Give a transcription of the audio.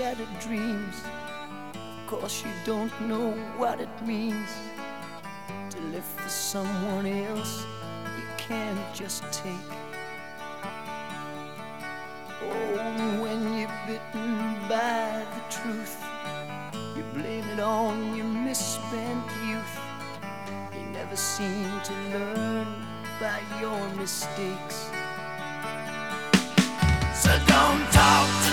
shattered dreams. Of course you don't know what it means to live for someone else you can't just take. Oh, when you're bitten by the truth, you blame it on your misspent youth. You never seem to learn by your mistakes. So don't talk